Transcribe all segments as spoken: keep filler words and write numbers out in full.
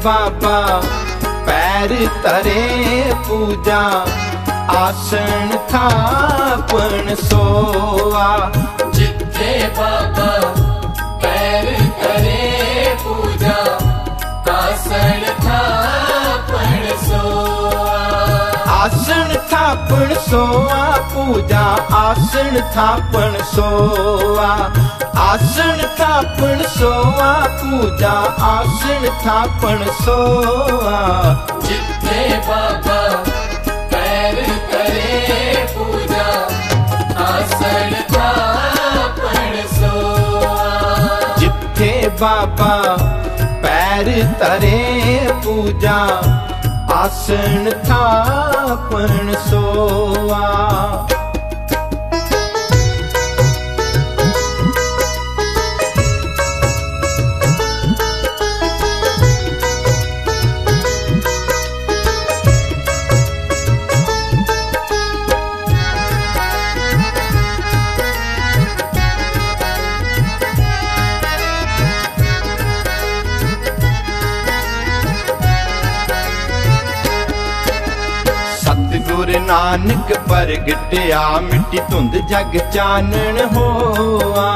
बाबा पैर तरे पूजा आसन थापन सोआ। जिथे बाबा पैर करे पूजा आसन थापन सोआ। आसन थापन सोआ पूजा आसन थापन सोआ। आसन थापन सोआ पूजा आसन थापन सोआ। जिथे बाबा पैर करे पूजा आसन थापन सोआ। जिथे बाबा पैर तरे पूजा आसन थापन सोआ। सतगुरु नानक प्रगटिया मिट्टी धुंध जग चानन होआ।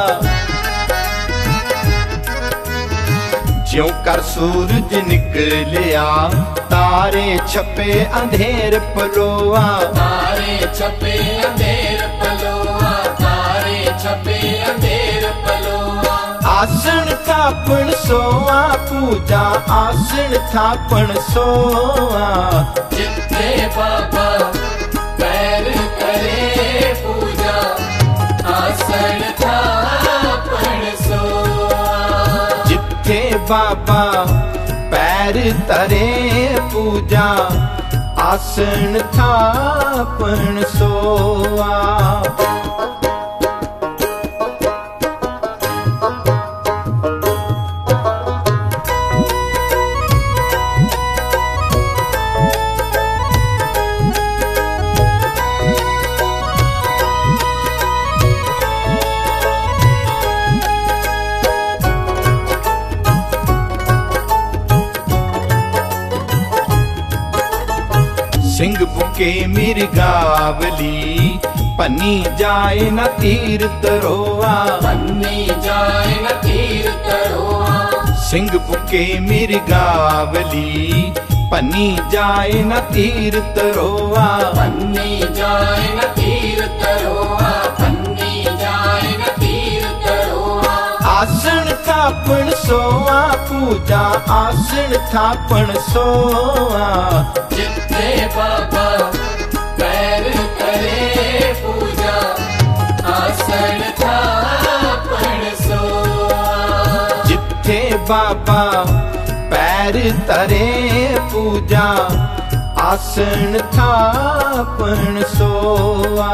ज्यों कर सूरज निकलिया तारे छपे अंधेर पलोआ। तारे छपे अंधेर पलोआ। तारे छपे अंधेर पलोआ। आसन थापन सोआ पूजा आसन थापन सोआ। जिथे बाबा पैर करे पूजा आसन थापन सोआ। जिथे बाबा पैर तरे पूजा आसन थापन सोआ। सिंह बुके मिर्गावली पन्नी जाए न तीर तरोआ। पन्नी जाए न तीर तरोआ। सिंह बुके मिर्गावली पन्नी जाए न तीर तरोआ। पन्नी जाए न तीर तरोआ। पन्नी जाए न तीर तरोआ। आसन थापन सोआ पूजा आसन थापन सोआ। जिथे बाबा पैर करे पूजा आसन थापन सोआ। जिथे बाबा पैर तरे पूजा आसन थापन सोआ।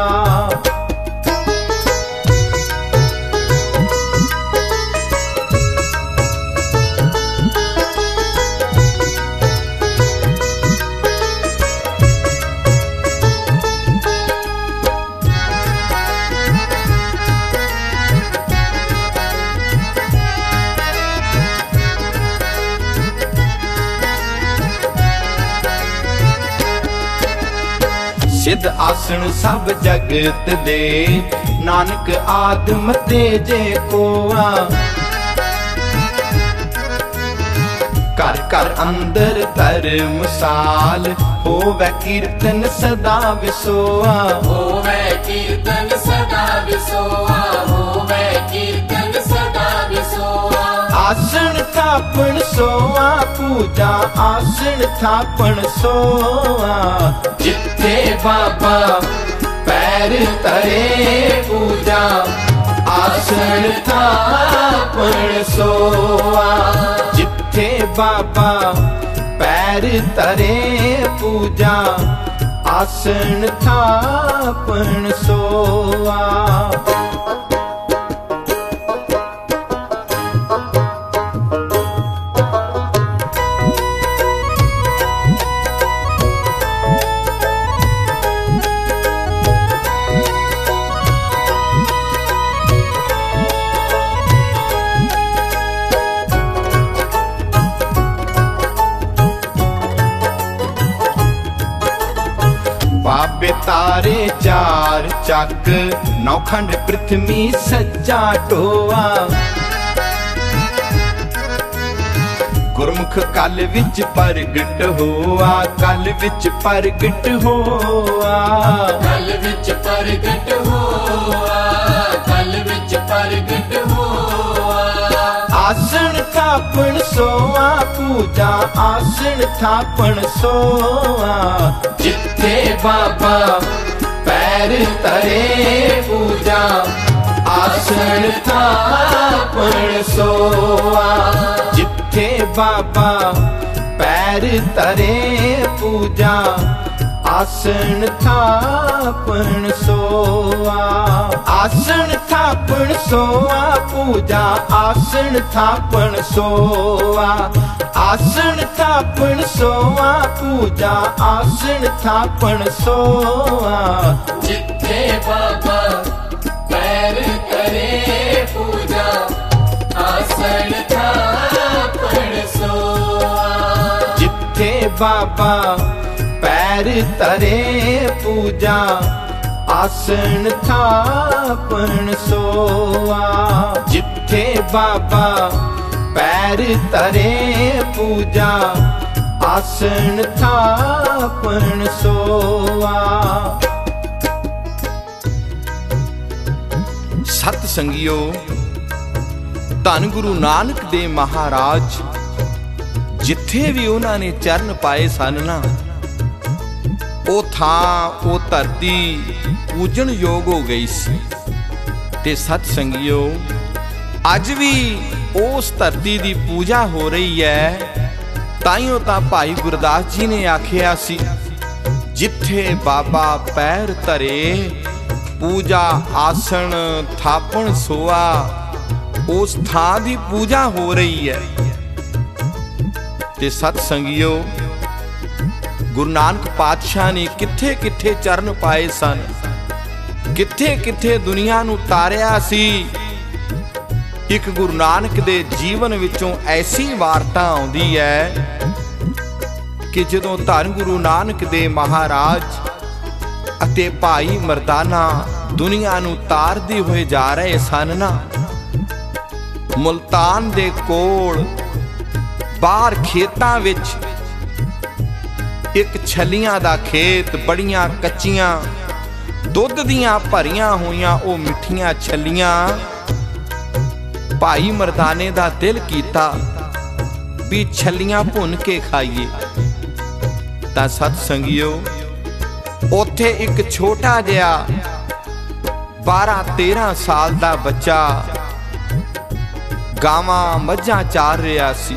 सिद्ध आसन सब जगत दे नानक आदम तेजे कोआ। कर कर अंदर धर्मसाल होवे कीर्तन सदा विसोआ। होवे कीर्तन सदा विसोआ। होवे कीर्तन सदा विसोआ। आसन थापन सोआ पूजा आसन थापन सोआ। जिथे बाबा पैर तरे पूजा आसन थापन सोआ। जिथे बाबा पैर तरे पूजा आसन थापन सोआ। ਆਪੇ ਤਾਰੇ ਚਾਰ ਚੱਕ, ਨੌਖੰਡ ਪ੍ਰਿਥਵੀ ਸੱਜਾ ਟੋਆ। ਗੁਰਮੁਖ ਕਲ ਵਿੱਚ ਪ੍ਰਗਟ ਹੋਆ, ਕਲ ਵਿੱਚ ਪ੍ਰਗਟ ਹੋਆ, ਕਲ ਵਿੱਚ ਪ੍ਰਗਟ ਹੋਆ, ਕਲ ਵਿੱਚ ਪ੍ਰਗਟ ਹੋਆ। ਆਸਣ ਥਾਪਣ ਸੋਆ ਪੂਜਾ, ਆਸਣ ਥਾਪਣ ਸੋਆ। ਜਿੱਥੇ ਬਾਬਾ ਪੈਰ ਧਰੇ ਪੂਜਾ, ਆਸਣ ਥਾਪਣ ਸੋਆ। ਜਿੱਥੇ ਬਾਬਾ ਪੈਰ ਧਰੇ ਪੂਜਾ, ਆਸਣ ਥਾਪਣ ਸੋਆ। ਆਸਣ ਥਾਪਣ ਸੋਆ ਪੂਜਾ, ਆਸਣ ਥਾਪਣ ਸੋਆ। ਆਸਣ ਥਾਪਣ ਸੋਆ ਪੂਜਾ, ਆਸਣ ਥਾਪਣ ਸੋਆ। ਜਿੱਥੇ ਬਾਬਾ ਪੈਰ ਧਰੇ ਪੂਜਾ, ਆਸਣ ਥਾਪਣ ਸੋਆ। ਜਿੱਥੇ ਬਾਬਾ ਪੈਰ ਧਰੇ ਪੂਜਾ, ਆਸਣ ਥਾਪਣ ਸੋਆ। ਜਿੱਥੇ ਬਾਬਾ ਪੈਰ ਧਰੇ ਪੂਜਾ, ਆਸਣ ਥਾਪਣ ਸੋਆ। ਸਤ ਸੰਗਿਓ, ਧੰਨ ਗੁਰੂ ਨਾਨਕ ਦੇ ਮਹਾਰਾਜ ਜਿੱਥੇ ਵੀ ਉਹਨਾਂ ਨੇ ਚਰਨ ਪਾਏ ਸਨ ਨਾ, ਉਹ ਥਾਂ ਉਹ ਧਰਤੀ ਪੂਜਣ ਯੋਗ ਹੋ ਗਈ ਸੀ। ਤੇ ਸਤ ਸੰਗਿਓ, ਅੱਜ ਵੀ ਉਸ ਧਰਤੀ ਦੀ ਪੂਜਾ ਹੋ ਰਹੀ ਹੈ। ਤਾਈਓ ਤਾਂ ਭਾਈ ਗੁਰਦਾਸ ਜੀ ਨੇ ਆਖਿਆ ਸੀ, ਜਿੱਥੇ ਬਾਬਾ ਪੈਰ ਧਰੇ ਪੂਜਾ, ਆਸਣ ਥਾਪਣ ਸੋਆ। ਉਸ ਥਾਂ ਦੀ ਪੂਜਾ ਹੋ ਰਹੀ ਹੈ। ਤੇ ਸਤ ਸੰਗਿਓ, ਗੁਰੂ ਨਾਨਕ ਪਾਤਸ਼ਾਹ ਨੇ ਕਿੱਥੇ ਕਿੱਥੇ ਚਰਨ ਪਾਏ ਸਨ, ਕਿੱਥੇ ਕਿੱਥੇ ਦੁਨੀਆ ਨੂੰ ਤਾਰਿਆ ਸੀ। ਇੱਕ ਗੁਰੂ ਨਾਨਕ ਦੇ ਜੀਵਨ ਵਿੱਚੋਂ ਐਸੀ ਵਾਰਤਾ ਆਉਂਦੀ ਹੈ ਕਿ ਜਦੋਂ ਧੰਨ ਗੁਰੂ ਨਾਨਕ ਦੇ ਮਹਾਰਾਜ ਅਤੇ ਭਾਈ ਮਰਦਾਨਾ ਦੁਨੀਆ ਨੂੰ ਤਾਰਦੇ ਹੋਏ ਜਾ ਰਹੇ ਸਨ ਨਾ, ਮੁਲਤਾਨ ਦੇ ਕੋਲ ਬਾਹਰ ਖੇਤਾਂ ਵਿੱਚ ਇੱਕ ਛੱਲੀਆਂ ਦਾ ਖੇਤ, ਬੜੀਆਂ ਕੱਚੀਆਂ ਦੁੱਧ ਦੀਆਂ ਭਰੀਆਂ ਹੋਈਆਂ ਉਹ ਮਿੱਠੀਆਂ ਛੱਲੀਆਂ। ਭਾਈ ਮਰਦਾਨੇ ਦਾ ਦਿਲ ਕੀਤਾ ਵੀ ਛੱਲੀਆਂ ਭੁੰਨ ਕੇ ਖਾਈਏ। ਤਾਂ ਸਤ ਸੰਗਿਓ, ਉੱਥੇ ਇੱਕ ਛੋਟਾ ਜਿਹਾ ਬਾਰਾਂ ਤੇਰਾਂ ਸਾਲ ਦਾ ਬੱਚਾ ਗਾਵਾਂ ਮੱਝਾਂ ਚਾਰ ਰਿਹਾ ਸੀ।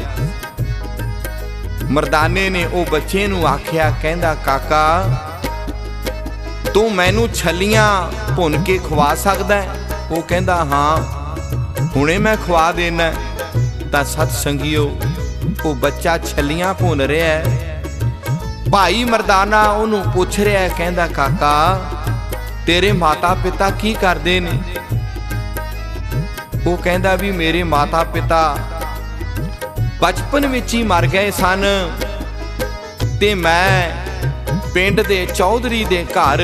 ਮਰਦਾਨੇ ਨੇ ਉਹ ਬੱਚੇ ਨੂੰ ਆਖਿਆ, ਕਹਿੰਦਾ ਕਾਕਾ, ਤੂੰ ਮੈਨੂੰ ਛੱਲੀਆਂ ਭੁੰਨ ਕੇ ਖਵਾ ਸਕਦਾ ਹੈ? ਉਹ ਕਹਿੰਦਾ ਹਾਂ, ਹੁਣੇ ਮੈਂ ਖਵਾ ਦੇਣਾ। ਤਾਂ ਸਤ ਸੰਗਿਓ, ਉਹ ਬੱਚਾ ਛੱਲੀਆਂ ਭੁੰਨ ਰਿਹਾ ਹੈ। ਭਾਈ ਮਰਦਾਨਾ ਉਹਨੂੰ ਪੁੱਛ ਰਿਹਾ, ਕਹਿੰਦਾ ਕਾਕਾ, ਤੇਰੇ ਮਾਤਾ ਪਿਤਾ ਕੀ ਕਰਦੇ ਨੇ? ਉਹ ਕਹਿੰਦਾ ਵੀ ਮੇਰੇ ਮਾਤਾ ਪਿਤਾ ਬਚਪਨ ਵਿੱਚ ਹੀ ਮਰ ਗਏ ਸਨ ਤੇ ਮੈਂ ਪਿੰਡ ਦੇ ਚੌਧਰੀ ਦੇ ਘਰ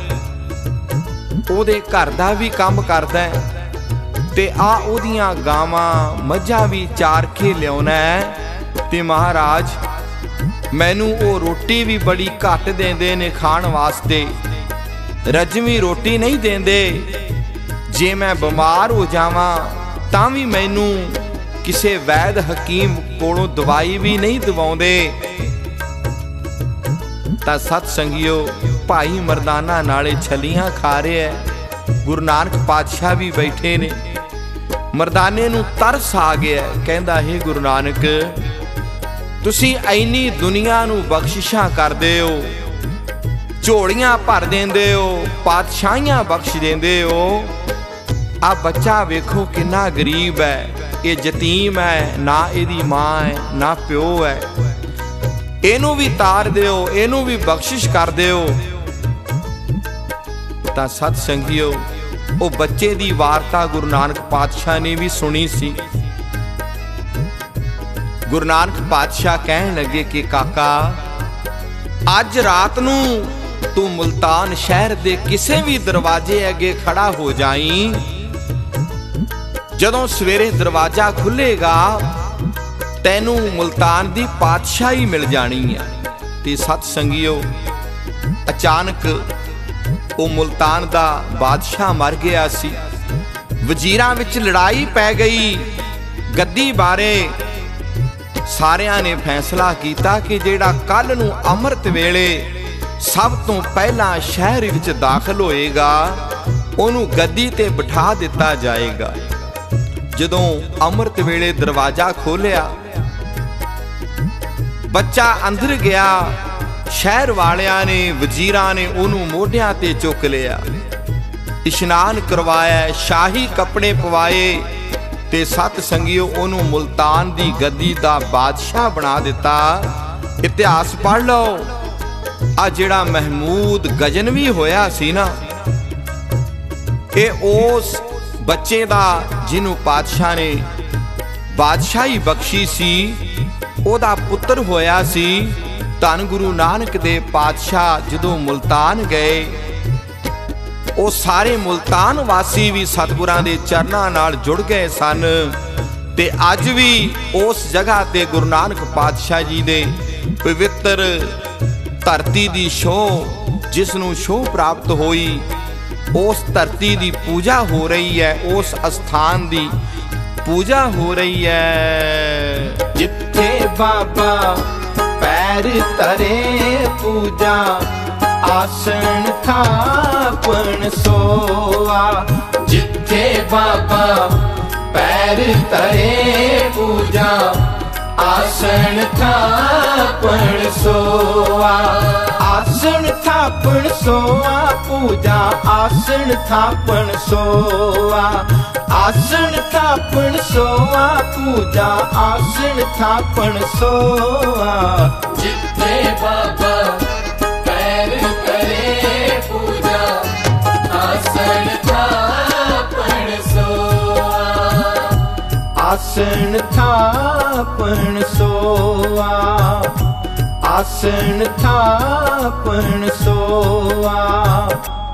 ਉਹਦੇ ਘਰ ਦਾ ਵੀ ਕੰਮ ਕਰਦਾ ਤੇ ਆ ਉਹਦੀਆਂ ਗਾਵਾਂ ਮੱਝਾਂ ਵੀ ਚਾਰ ਕੇ ਲਿਆਉਣਾ ਤੇ ਮਹਾਰਾਜ ਮੈਨੂੰ ਉਹ ਰੋਟੀ ਵੀ ਬੜੀ ਘੱਟ ਦਿੰਦੇ ਨੇ ਖਾਣ ਵਾਸਤੇ, ਰਜਵੀਂ ਰੋਟੀ ਨਹੀਂ ਦਿੰਦੇ। ਜੇ ਮੈਂ ਬਿਮਾਰ ਹੋ ਜਾਵਾਂ ਤਾਂ ਵੀ ਮੈਨੂੰ ਕਿਸੇ ਵੈਦ ਹਕੀਮ ਕੋਲੋਂ ਦਵਾਈ ਵੀ ਨਹੀਂ ਦਵਾਉਂਦੇ। ਤਾਂ ਸਤ ਸੰਗਿਓ, ਭਾਈ ਮਰਦਾਨਾ ਨਾਲੇ ਛੱਲੀਆਂ ਖਾ ਰਿਹਾ, ਗੁਰੂ ਨਾਨਕ ਪਾਤਸ਼ਾਹ ਵੀ ਬੈਠੇ ਨੇ। ਮਰਦਾਨੇ ਨੂੰ ਤਰਸ ਆ ਗਿਆ, ਕਹਿੰਦਾ ਹੈ ਗੁਰੂ ਨਾਨਕ, ਤੁਸੀਂ ਐਨੀ ਦੁਨੀਆ ਨੂੰ ਬਖਸ਼ਿਸ਼ਾਂ ਕਰਦੇ ਹੋ, ਝੋਲੀਆਂ ਭਰ ਦਿੰਦੇ ਹੋ, ਪਾਤਸ਼ਾਹੀਆਂ ਬਖਸ਼ ਦਿੰਦੇ ਹੋ। ਆ ਬੱਚਾ ਵੇਖੋ ਕਿੰਨਾ ਗਰੀਬ ਹੈ, ਇਹ ਯਤੀਮ ਹੈ, ਨਾ ਇਹਦੀ ਮਾਂ ਹੈ ਨਾ ਪਿਓ ਹੈ। ਇਹਨੂੰ ਵੀ ਤਾਰ ਦਿਓ, ਇਹਨੂੰ ਵੀ ਬਖਸ਼ਿਸ਼ ਕਰ ਦਿਓ। ਤਾਂ ਸਤ ਸੰਗਿਓ, ਉਹ ਬੱਚੇ ਦੀ ਵਾਰਤਾ ਗੁਰੂ ਨਾਨਕ ਪਾਤਸ਼ਾਹ ਨੇ ਵੀ ਸੁਣੀ ਸੀ। ਗੁਰੂ ਨਾਨਕ ਪਾਤਸ਼ਾਹ ਕਹਿਣ ਲੱਗੇ ਕਿ ਕਾਕਾ, ਅੱਜ ਰਾਤ ਨੂੰ तू मुल्तान शहर दे किसे भी दरवाजे अगे खड़ा हो जाई। जदों सवेरे दरवाजा खुलेगा तैनू मुल्तान दी पातशाही मिल जानी है। ते सत संगियो अचानक वो मुल्तान दा बादशाह मर गया सी। वजीरां विच लड़ाई पै गई गद्दी बारे। सारियां ने फैसला किया कि जेड़ा कल नूं अमृत वेले सब तो पहला शहर विच दाखिल होएगा ओनू गद्दी ते बिठा दिता जाएगा। जदों अमृत वेले दरवाजा खोलिया बच्चा अंदर गया। शहर वालियां ने वजीरां ने ओनू मोढियां ते चुक लिया, इशनान करवाया, शाही कपड़े पवाए ते सत संगियो ओनू मुल्तान दी गद्दी दा बादशाह बना दिता। इतिहास पढ़ लो। आ जिहड़ा महमूद गजनवी होया सी ना, ये उस बच्चे दा जिन्हों पातशाह ने बादशाही बख्शी सी ओदा पुत्र होया सी। धन गुरु नानक दे पातशाह जदों मुल्तान गए वो सारे मुल्तान वासी भी सतगुरां दे चरनां नाल जुड़ गए सन। ते अज भी उस जगह ते गुरु नानक पातशाह जी दे पवित्र धरती दी छोह जिसनूं छोह प्राप्त होई उस धरती दी पूजा हो रही है, उस स्थान दी पूजा हो रही है। जिथे बाबा पैर तरे पूजा आसन थापन सोआ। जिथे बाबा पैर तरे पूजा आसन थापन सोआ। आसन थापन सोआ पूजा आसन थापन सोआ। आसन थापन सोआ पूजा आसन थापन सोआ। जिथे बाबा पैर करे पूजा आसन थापन सोआ। आसन थापन सोआ। आसन थापन सोआ।